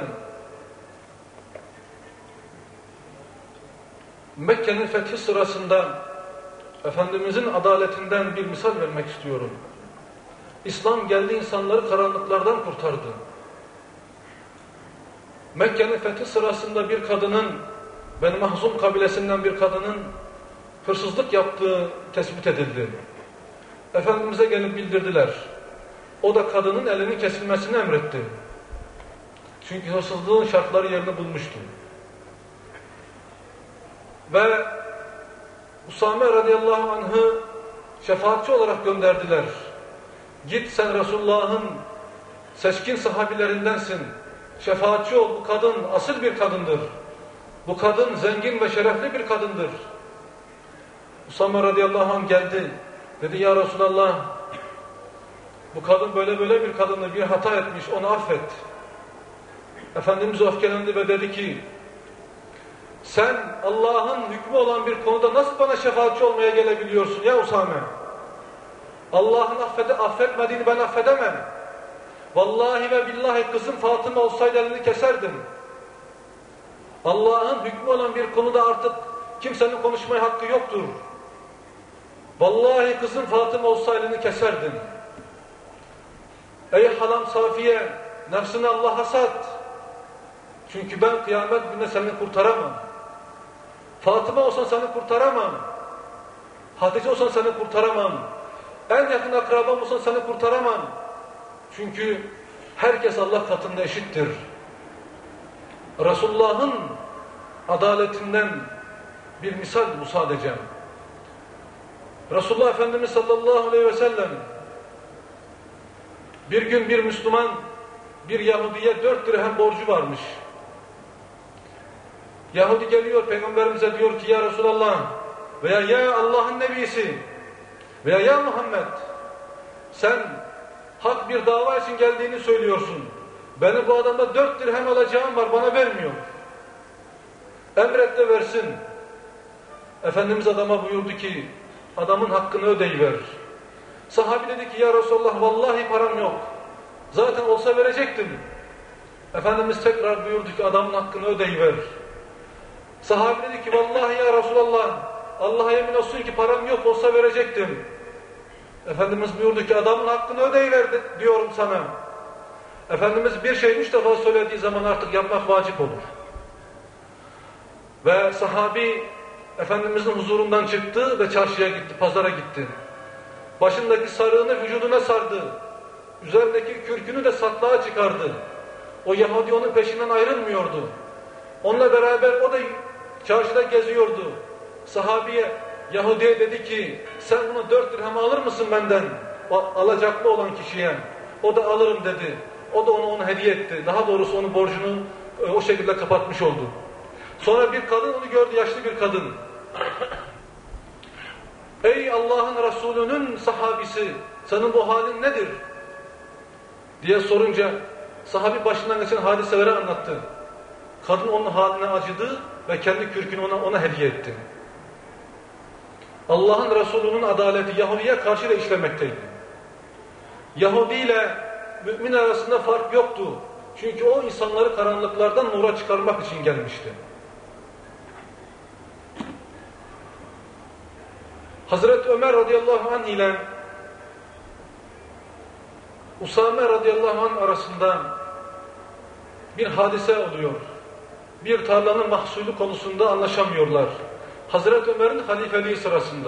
Mekke'nin fethi sırasında Efendimizin adaletinden bir misal vermek istiyorum. İslam geldi insanları karanlıklardan kurtardı. Mekke'nin fethi sırasında bir kadının, Beni Mahzum kabilesinden bir kadının hırsızlık yaptığı tespit edildi. Efendimiz'e gelip bildirdiler. O da kadının elinin kesilmesini emretti. Çünkü hırsızlığın şartları yerini bulmuştu. Ve Usame radıyallahu anh'ı şefaatçi olarak gönderdiler. Git sen Resulullah'ın seçkin sahabilerindensin. Şefaatçi ol, bu kadın asıl bir kadındır. Bu kadın zengin ve şerefli bir kadındır. Usame radıyallahu anh geldi. Dedi ya Resulallah, bu kadın böyle bir kadındır, bir hata etmiş, onu affet. Efendimiz öfkelendi ve dedi ki, sen Allah'ın hükmü olan bir konuda nasıl bana şefaatçi olmaya gelebiliyorsun ya Usame? Allah'ın affetmediğini ben affedemem. Vallahi ve billahi kızım Fatıma olsaydı elini keserdim. Allah'ın hükmü olan bir konuda artık kimsenin konuşmaya hakkı yoktur. Vallahi kızım Fatıma olsa elini keserdim. Ey halam Safiye, nefsini Allah'a sat. Çünkü ben kıyamet gününe seni kurtaramam. Fatıma olsan seni kurtaramam. Hatice olsan seni kurtaramam. En yakın akrabam olsan seni kurtaramam. Çünkü herkes Allah katında eşittir. Resulullah'ın adaletinden bir misal bu sadece. Resulullah Efendimiz sallallahu aleyhi ve sellem bir gün bir Müslüman bir Yahudi'ye 4 dirhem borcu varmış. Yahudi geliyor Peygamberimize diyor ki ya Resulallah veya ya Allah'ın Nebisi veya ya Muhammed sen hak bir dava için geldiğini söylüyorsun. Benim bu adamda 4 dirhem alacağım var bana vermiyor. Emret de versin. Efendimiz adama buyurdu ki adamın hakkını ödeyiver. Sahabi dedi ki ya Resulallah vallahi param yok. Zaten olsa verecektim. Efendimiz tekrar buyurdu ki adamın hakkını ödeyiver. Sahabi dedi ki vallahi ya Resulallah Allah'a yemin olsun ki param yok olsa verecektim. Efendimiz buyurdu ki adamın hakkını ödeyiver diyorum sana. Efendimiz bir şey 3 defa söylediği zaman artık yapmak vacip olur. Ve sahabi Efendimizin huzurundan çıktı ve çarşıya gitti, pazara gitti. Başındaki sarığını vücuduna sardı. Üzerindeki kürkünü de satlığa çıkardı. O Yahudi onun peşinden ayrılmıyordu. Onunla beraber o da çarşıda geziyordu. Sahabiye, Yahudi'ye dedi ki sen bunu 4 dirhem alır mısın benden? O alacaklı olan kişiye. O da alırım dedi. O da onu hediye etti. Daha doğrusu onun borcunu o şekilde kapatmış oldu. Sonra bir kadın onu gördü, yaşlı bir kadın. Ey Allah'ın Resulü'nün sahabisi, senin bu halin nedir? Diye sorunca sahabi başından geçen hadiseleri anlattı. Kadın onun haline acıdı ve kendi kürkünü ona hediye etti. Allah'ın Resulü'nün adaleti Yahudi'ye karşı da işlemekteydi. Yahudi ile mümin arasında fark yoktu. Çünkü o insanları karanlıklardan nura çıkarmak için gelmişti. Hazreti Ömer radıyallahu anh ile Usame radıyallahu anh arasında bir hadise oluyor. Bir tarlanın mahsulü konusunda anlaşamıyorlar. Hazreti Ömer'in halifeliği sırasında.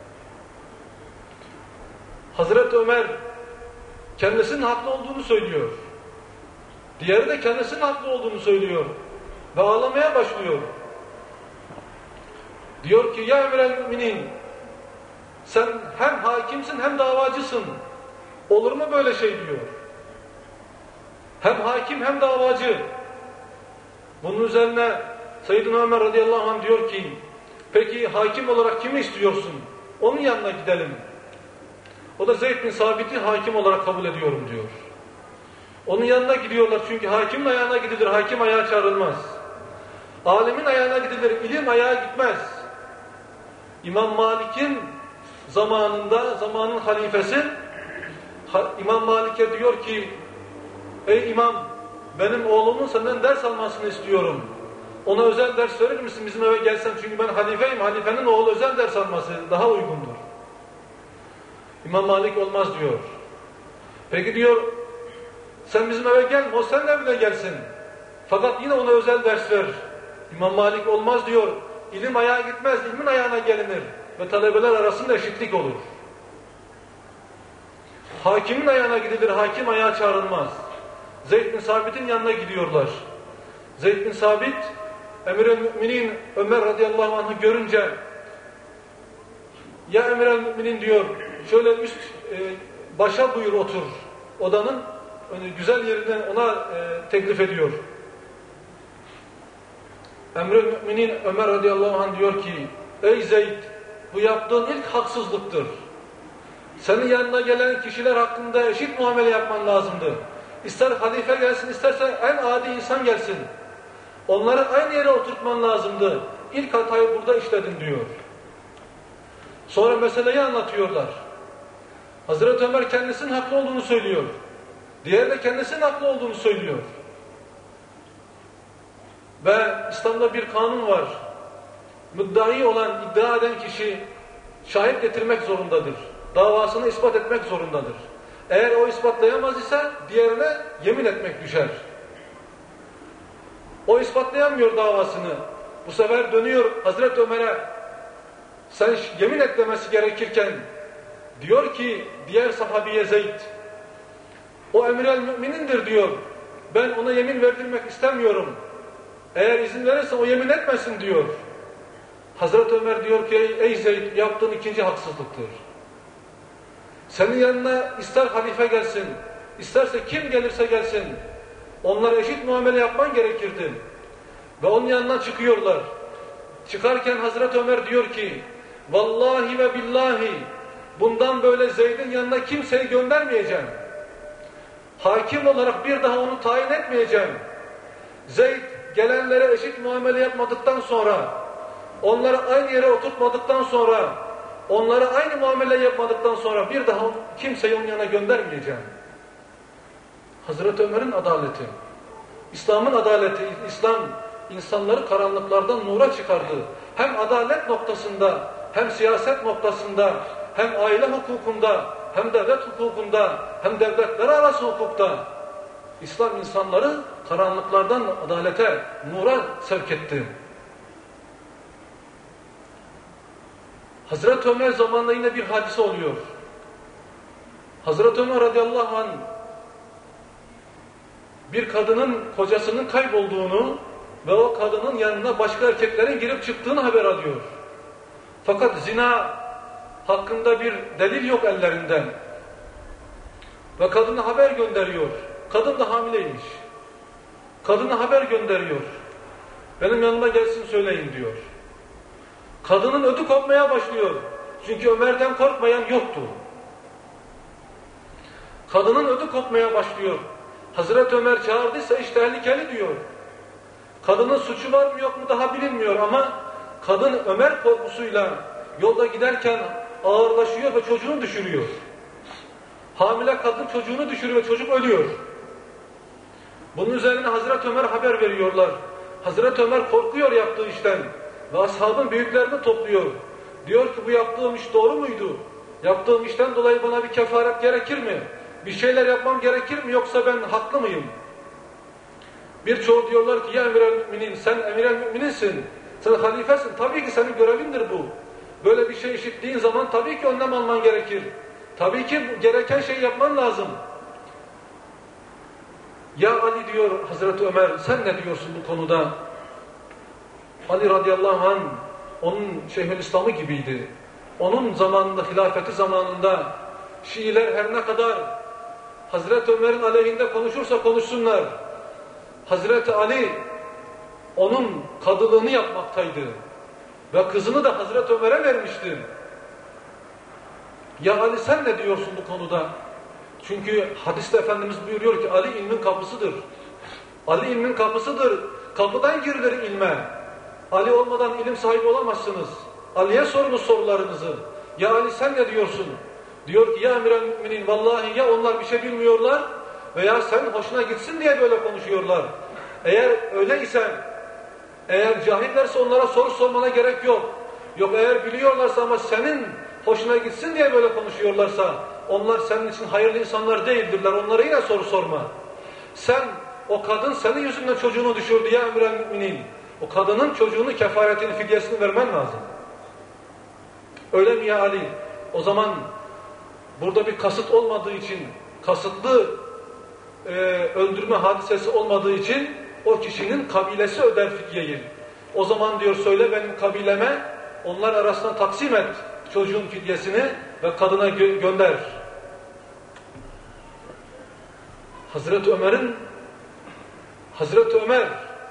Hazreti Ömer kendisinin haklı olduğunu söylüyor. Diğeri de kendisinin haklı olduğunu söylüyor. Ve ağlamaya başlıyor. Diyor ki ya emrel müminin sen hem hakimsin hem davacısın. Olur mu böyle şey diyor. Hem hakim hem davacı. Bunun üzerine Seyyidina Ömer radıyallahu anh diyor ki peki hakim olarak kimi istiyorsun? Onun yanına gidelim. O da Zeyd bin Sabit'i hakim olarak kabul ediyorum diyor. Onun yanına gidiyorlar çünkü hakimin ayağına gidilir, hakim ayağa çağrılmaz. Alimin ayağına gidilir, ilim ayağa gitmez. İmam Malik'in zamanın halifesi İmam Malik'e diyor ki ey imam benim oğlumun senden ders almasını istiyorum. Ona özel ders verir misin bizim eve gelsen çünkü ben halifeyim, halifenin oğlu özel ders alması daha uygundur. İmam Malik olmaz diyor. Peki diyor sen bizim eve gelme, o senin evine gelsin. Fakat yine ona özel ders ver. İmam Malik olmaz diyor. İlim ayağa gitmez, ilmin ayağına gelinir. Ve talebeler arasında eşitlik olur. Hakimin ayağına gidilir, hakim ayağa çağrılmaz. Zeyd bin Sabit'in yanına gidiyorlar. Zeyd bin Sabit, Emir-el Müminin Ömer radıyallahu anh'ı görünce ya Emir-el Müminin diyor, şöyle üst başa buyur otur. Odanın güzel yerinden ona teklif ediyor. Emir-el Müminin Ömer radıyallahu anh diyor ki ey Zeyd, bu yaptığın ilk haksızlıktır. Senin yanına gelen kişiler hakkında eşit muamele yapman lazımdı. İster halife gelsin, isterse en adi insan gelsin. Onları aynı yere oturtman lazımdı. İlk hatayı burada işledin diyor. Sonra meseleyi anlatıyorlar. Hazreti Ömer kendisinin haklı olduğunu söylüyor. Diğeri de kendisinin haklı olduğunu söylüyor. Ve İslam'da bir kanun var. Müddai olan, iddia eden kişi şahit getirmek zorundadır. Davasını ispat etmek zorundadır. Eğer o ispatlayamaz ise diğerine yemin etmek düşer. O ispatlayamıyor davasını. Bu sefer dönüyor Hazreti Ömer'e sen yemin et demesi gerekirken diyor ki diğer sahabiye Zeyd o emir-el müminindir diyor. Ben ona yemin verdirmek istemiyorum. Eğer izin verirse o yemin etmesin diyor. Hazreti Ömer diyor ki ey Zeyd, yaptığın ikinci haksızlıktır. Senin yanına ister halife gelsin, isterse kim gelirse gelsin, onlara eşit muamele yapman gerekirdi. Ve onun yanına çıkıyorlar. Çıkarken Hazreti Ömer diyor ki vallahi ve billahi bundan böyle Zeyd'in yanına kimseyi göndermeyeceğim. Hakim olarak bir daha onu tayin etmeyeceğim. Zeyd gelenlere eşit muamele yapmadıktan sonra, onları aynı yere oturtmadıktan sonra, onlara aynı muamele yapmadıktan sonra bir daha kimseyi onun yanına göndermeyeceğim. Hazreti Ömer'in adaleti, İslam'ın adaleti, İslam insanları karanlıklardan nura çıkardı. Hem adalet noktasında, hem siyaset noktasında, hem aile hukukunda, hem devlet hukukunda, hem devletler arası hukukta İslam insanları karanlıklardan adalete, nura sevk etti. Hazreti Ömer zamanında yine bir hadise oluyor. Hazreti Ömer radıyallahu anh bir kadının kocasının kaybolduğunu ve o kadının yanına başka erkeklerin girip çıktığını haber alıyor. Fakat zina hakkında bir delil yok ellerinden. Ve kadına haber gönderiyor. Kadın da hamileymiş. Kadına haber gönderiyor. Benim yanıma gelsin söyleyin diyor. Kadının ödü kopmaya başlıyor. Çünkü Ömer'den korkmayan yoktu. Kadının ödü kopmaya başlıyor. Hazreti Ömer çağırdıysa iş tehlikeli diyor. Kadının suçu var mı yok mu daha bilinmiyor ama kadın Ömer korkusuyla yolda giderken ağırlaşıyor ve çocuğunu düşürüyor. Hamile kadın çocuğunu düşürüyor ve çocuk ölüyor. Bunun üzerine Hazreti Ömer haber veriyorlar. Hazreti Ömer korkuyor yaptığı işten ve ashabın büyüklerini topluyor. Diyor ki bu yaptığım iş doğru muydu? Yaptığım işten dolayı bana bir kefaret gerekir mi? Bir şeyler yapmam gerekir mi yoksa ben haklı mıyım? Birçoğu diyorlar ki ya emir-el müminin, sen emir-el mümininsin, sen halifesin, tabii ki senin görevindir bu. Böyle bir şey işittiğin zaman tabii ki önlem alman gerekir. Tabii ki gereken şeyi yapman lazım. Ya Ali diyor Hazreti Ömer, sen ne diyorsun bu konuda? Ali radıyallahu anh, onun Şeyhülislam'ı gibiydi. Onun zamanında, hilafeti zamanında Şiiler her ne kadar Hazreti Ömer'in aleyhinde konuşursa konuşsunlar, Hazreti Ali onun kadılığını yapmaktaydı. Ve kızını da Hazreti Ömer'e vermişti. Ya Ali sen ne diyorsun bu konuda? Çünkü hadiste Efendimiz buyuruyor ki Ali ilmin kapısıdır. Ali ilmin kapısıdır. Kapıdan girilir ilme. Ali olmadan ilim sahibi olamazsınız. Ali'ye sorunuz sorularınızı. Ya Ali sen ne diyorsun? Diyor ki ya emir-el müminin vallahi ya onlar bir şey bilmiyorlar veya sen hoşuna gitsin diye böyle konuşuyorlar. Eğer öyleyse, eğer cahillerse onlara soru sormana gerek yok. Yok eğer biliyorlarsa ama senin hoşuna gitsin diye böyle konuşuyorlarsa onlar senin için hayırlı insanlar değildirler. Onlara yine soru sorma. Sen, o kadın senin yüzünden çocuğunu düşürdü ya emir-el müminin. O kadının çocuğunu kefaretini, fidyesini vermen lazım. Öyle mi ya Ali? O zaman burada bir kasıt olmadığı için, kasıtlı öldürme hadisesi olmadığı için o kişinin kabilesi öder fidyeyi. O zaman diyor söyle benim kabileme onlar arasında taksim et çocuğun fidyesini ve kadına gönder. Hazreti Ömer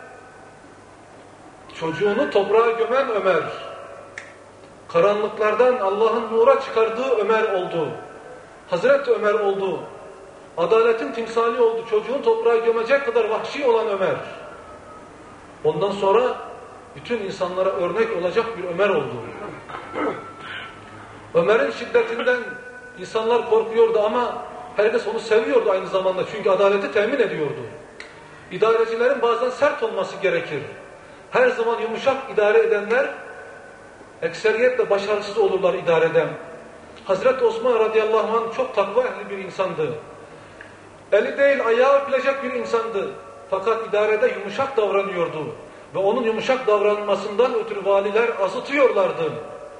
çocuğunu toprağa gömen Ömer, karanlıklardan Allah'ın nura çıkardığı Ömer oldu. Hazreti Ömer oldu. Adaletin timsali oldu. Çocuğun toprağa gömecek kadar vahşi olan Ömer. Ondan sonra bütün insanlara örnek olacak bir Ömer oldu. Ömer'in şiddetinden insanlar korkuyordu ama herkes onu seviyordu aynı zamanda. Çünkü adaleti temin ediyordu. İdarecilerin bazen sert olması gerekir. Her zaman yumuşak idare edenler ekseriyetle başarısız olurlar idareden. Hazreti Osman radıyallahu anh çok takva ehli bir insandı. Eli değil ayağı öpülecek bir insandı. Fakat idarede yumuşak davranıyordu. Ve onun yumuşak davranmasından ötürü valiler azıtıyorlardı.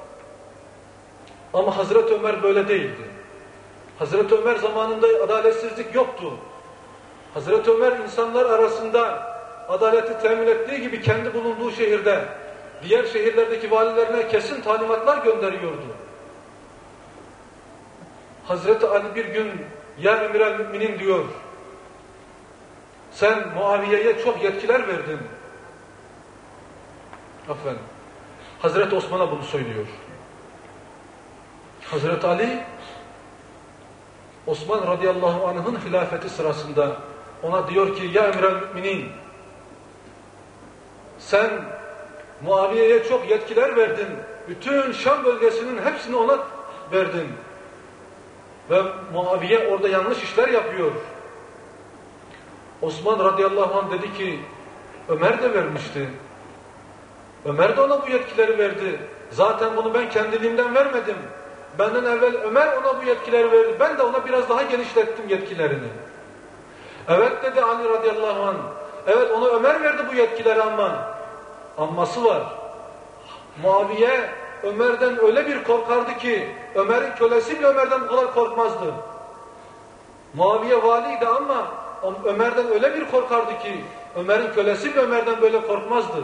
Ama Hazreti Ömer böyle değildi. Hazreti Ömer zamanında adaletsizlik yoktu. Hazreti Ömer insanlar arasında adaleti temin ettiği gibi kendi bulunduğu şehirde diğer şehirlerdeki valilerine kesin talimatlar gönderiyordu. Hazreti Ali bir gün ya Emirel Müminin diyor, sen Muaviye'ye çok yetkiler verdin. Aferin. Hazreti Osman'a bunu söylüyor. Hazreti Ali, Osman radıyallahu anh'ın hilafeti sırasında ona diyor ki ya Emirel Müminin, sen Muaviye'ye çok yetkiler verdin. Bütün Şam bölgesinin hepsini ona verdin. Ve Muaviye orada yanlış işler yapıyor. Osman radıyallahu anh dedi ki Ömer de vermişti. Ömer de ona bu yetkileri verdi. Zaten bunu ben kendiliğimden vermedim. Benden evvel Ömer ona bu yetkileri verdi. Ben de ona biraz daha genişlettim yetkilerini. Evet dedi Ali radıyallahu anh. Evet ona Ömer verdi bu yetkileri ama amması var. Muaviye Ömer'den öyle bir korkardı ki Ömer'in kölesi bile Ömer'den bu kadar korkmazdı. Muaviye valiydi ama Ömer'den öyle bir korkardı ki Ömer'in kölesi bile Ömer'den böyle korkmazdı.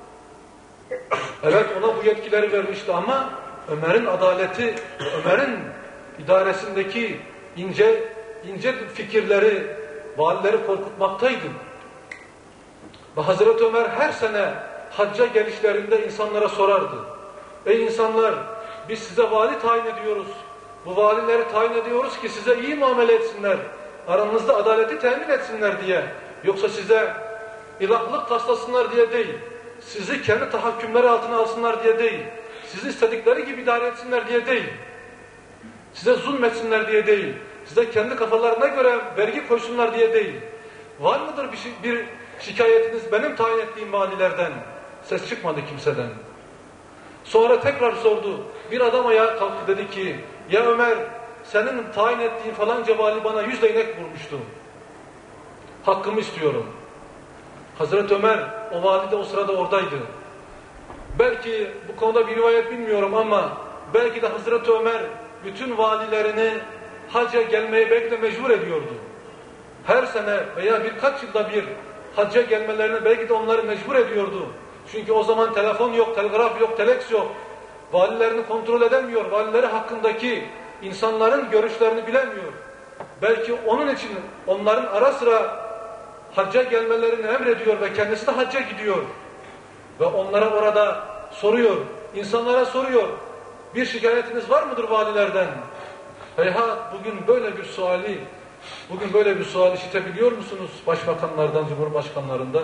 Evet ona bu yetkileri vermişti ama Ömer'in adaleti, Ömer'in idaresindeki ince fikirleri valileri korkutmaktaydı. Ve Hazreti Ömer her sene hacca gelişlerinde insanlara sorardı. Ey insanlar, biz size vali tayin ediyoruz. Bu valileri tayin ediyoruz ki size iyi muamele etsinler. Aranızda adaleti temin etsinler diye. Yoksa size ilahlık taslasınlar diye değil. Sizi kendi tahakkümleri altına alsınlar diye değil. Sizi istedikleri gibi idare etsinler diye değil. Size zulmetsinler diye değil. Size kendi kafalarına göre vergi koysunlar diye değil. Var mıdır bir şikayetiniz benim tayin ettiğim valilerden? Ses çıkmadı kimseden. Sonra tekrar sordu. Bir adam ayağa kalktı dedi ki ya Ömer senin tayin ettiğin falanca vali bana 100 değnek vurmuştu. Hakkımı istiyorum. Hazreti Ömer o vali de o sırada oradaydı. Belki bu konuda bir rivayet bilmiyorum ama belki de Hazreti Ömer bütün valilerini hacca gelmeye belki de mecbur ediyordu. Her sene veya birkaç yılda bir hacca gelmelerine belki de onları mecbur ediyordu. Çünkü o zaman telefon yok, telgraf yok, teleks yok. Valilerini kontrol edemiyor. Valileri hakkındaki insanların görüşlerini bilemiyor. Belki onun için onların ara sıra hacca gelmelerini emrediyor ve kendisi de hacca gidiyor. Ve onlara orada soruyor, insanlara soruyor. Bir şikayetiniz var mıdır valilerden? Heyhat bugün böyle bir sual işitebiliyor musunuz başbakanlardan, cumhurbaşkanlarından?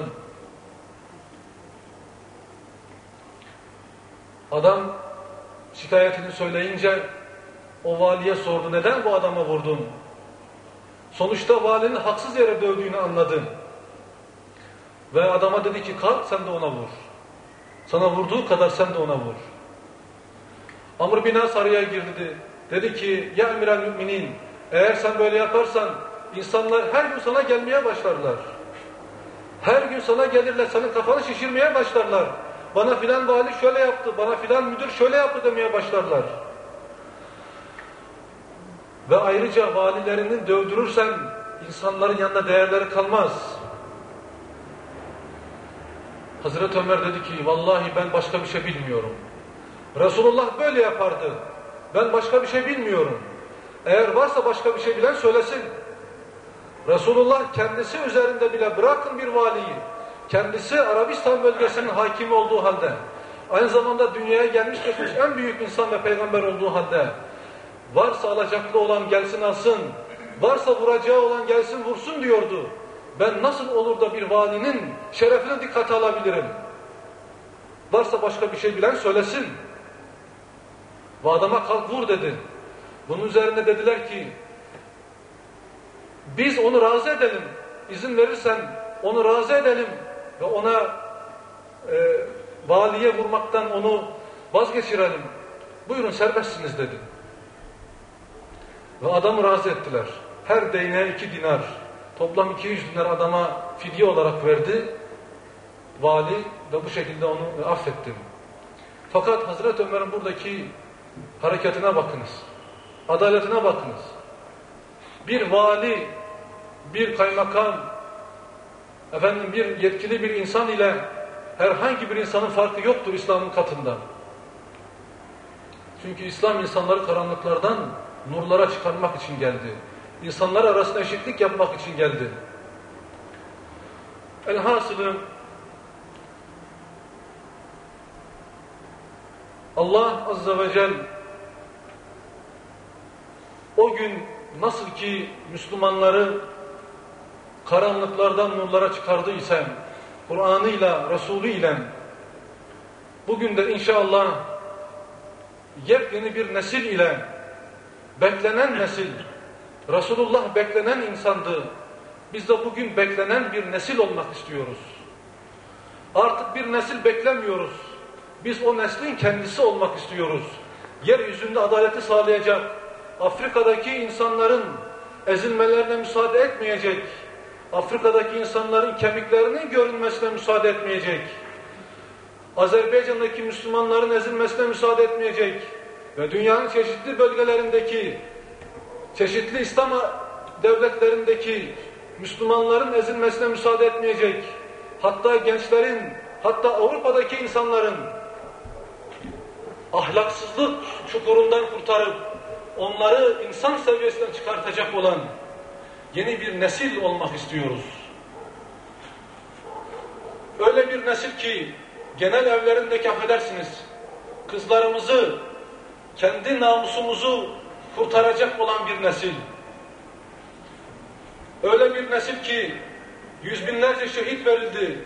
Adam şikayetini söyleyince o valiye sordu, neden bu adama vurdun? Sonuçta valinin haksız yere dövdüğünü anladı. Ve adama dedi ki kalk sen de ona vur. Sana vurduğu kadar sen de ona vur. Amr bin As araya girdi. Dedi ki ya Emirel Müminin, eğer sen böyle yaparsan insanlar her gün sana gelmeye başlarlar. Her gün sana gelirler, senin kafanı şişirmeye başlarlar. Bana filan vali şöyle yaptı, bana filan müdür şöyle yaptı demeye başlarlar. Ve ayrıca valilerini dövdürürsen insanların yanında değerleri kalmaz. Hazreti Ömer dedi ki vallahi ben başka bir şey bilmiyorum. Resulullah böyle yapardı. Ben başka bir şey bilmiyorum. Eğer varsa başka bir şey bilen söylesin. Resulullah kendisi üzerinde bile bırakın bir valiyi. Kendisi Arabistan bölgesinin hakimi olduğu halde, aynı zamanda dünyaya gelmiş geçmiş en büyük insan ve peygamber olduğu halde, varsa alacaklı olan gelsin alsın, varsa vuracağı olan gelsin vursun diyordu. Ben nasıl olur da bir valinin şerefini dikkate alabilirim? Varsa başka bir şey bilen söylesin. Ve adama kalk vur dedi. Bunun üzerine dediler ki, biz onu razı edelim, izin verirsen onu razı edelim ve ona valiye vurmaktan onu vazgeçirelim. Buyurun serbestsiniz dedi. Ve adamı razı ettiler. Her değneğe 2 dinar, toplam 200 dinar adama fidye olarak verdi. Vali ve bu şekilde onu affetti. Fakat Hazreti Ömer'in buradaki hareketine bakınız. Adaletine bakınız. Bir vali, bir kaymakam, bir yetkili bir insan ile herhangi bir insanın farkı yoktur İslam'ın katında. Çünkü İslam insanları karanlıklardan nurlara çıkarmak için geldi. İnsanlar arasında eşitlik yapmak için geldi. Elhasılı Allah Azze ve Celle o gün nasıl ki Müslümanları karanlıklardan nurlara çıkardıysa Kur'an'ıyla, Resulüyle, bugün de inşallah yepyeni bir nesil ile, beklenen nesil, Resulullah beklenen insandı. Biz de bugün beklenen bir nesil olmak istiyoruz. Artık bir nesil beklemiyoruz. Biz o neslin kendisi olmak istiyoruz. Yeryüzünde adaleti sağlayacak, Afrika'daki insanların ezilmelerine müsaade etmeyecek, Afrika'daki insanların kemiklerinin görünmesine müsaade etmeyecek, Azerbaycan'daki Müslümanların ezilmesine müsaade etmeyecek ve dünyanın çeşitli bölgelerindeki, çeşitli İslam devletlerindeki Müslümanların ezilmesine müsaade etmeyecek, hatta gençlerin, hatta Avrupa'daki insanların ahlaksızlık çukurundan kurtarıp onları insan seviyesinden çıkartacak olan yeni bir nesil olmak istiyoruz. Öyle bir nesil ki genel evlerindeki, affedersiniz, kızlarımızı, kendi namusumuzu kurtaracak olan bir nesil. Öyle bir nesil ki yüz binlerce şehit verildi.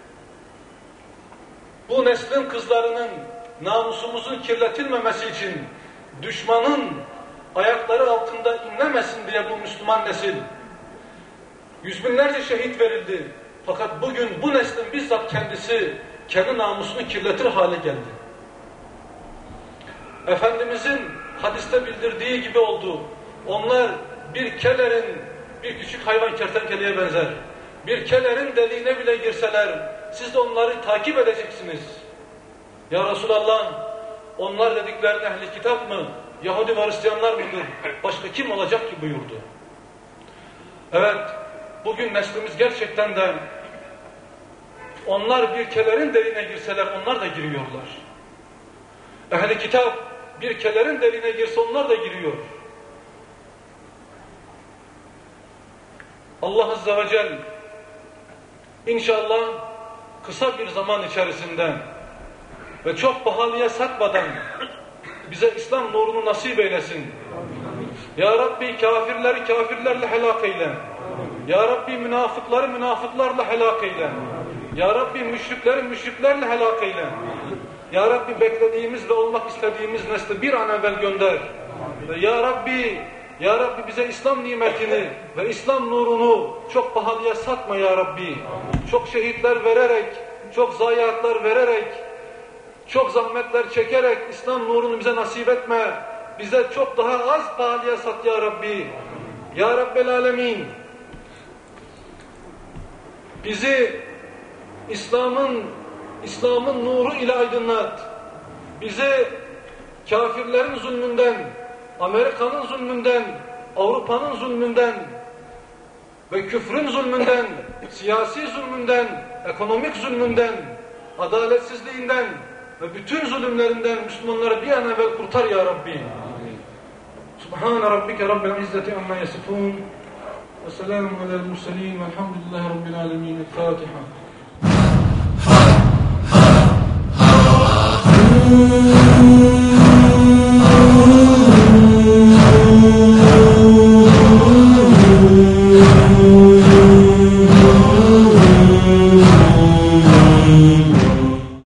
Bu neslin kızlarının namusumuzun kirletilmemesi için düşmanın ayakları altında inlemesin diye bu Müslüman nesil yüz binlerce şehit verildi. Fakat bugün bu neslin bizzat kendisi kendi namusunu kirletir hale geldi. Efendimizin hadiste bildirdiği gibi oldu. Onlar bir küçük hayvan kertenkeleye benzer. Bir kelerin deliğine bile girseler siz de onları takip edeceksiniz. Ya Resulallah, onlar dediklerin ehli kitap mı? Yahudi ve Hristiyanlar mıdır? Başka kim olacak ki buyurdu. Evet, bugün neslimiz gerçekten de onlar bir kelerin deliğine girseler onlar da giriyorlar. Ehli kitap bir kelerin deliğine girse onlar da giriyor. Allah Azze ve Celle İnşallah kısa bir zaman içerisinde ve çok pahalıya satmadan bize İslam nurunu nasip eylesin. Ya Rabbi kafirleri kafirlerle helak eyle. Ya Rabbi münafıkları münafıklarla helak eyle. Ya Rabbi müşrikleri müşriklerle helak eyle. Ya Rabbi beklediğimiz ve olmak istediğimiz nesli bir an evvel gönder. Ya Rabbi, Ya Rabbi bize İslam nimetini ve İslam nurunu çok pahalıya satma Ya Rabbi. Çok şehitler vererek, çok zayiatlar vererek, çok zahmetler çekerek İslam nurunu bize nasip etme. Bize çok daha az pahalıya sat Ya Rabbi. Ya Rabbel Alemin. Bizi İslam'ın nuru ile aydınlat. Bizi kafirlerin zulmünden, Amerika'nın zulmünden, Avrupa'nın zulmünden ve küfrün zulmünden, siyasi zulmünden, ekonomik zulmünden, adaletsizliğinden ve bütün zulümlerinden Müslümanları bir an evvel kurtar Ya Rabbi. Subhane Rabbike Rabbil İzzeti amma yasifun ve selamun alel murselin velhamdülillahi Rabbil alemin. El Fatiha.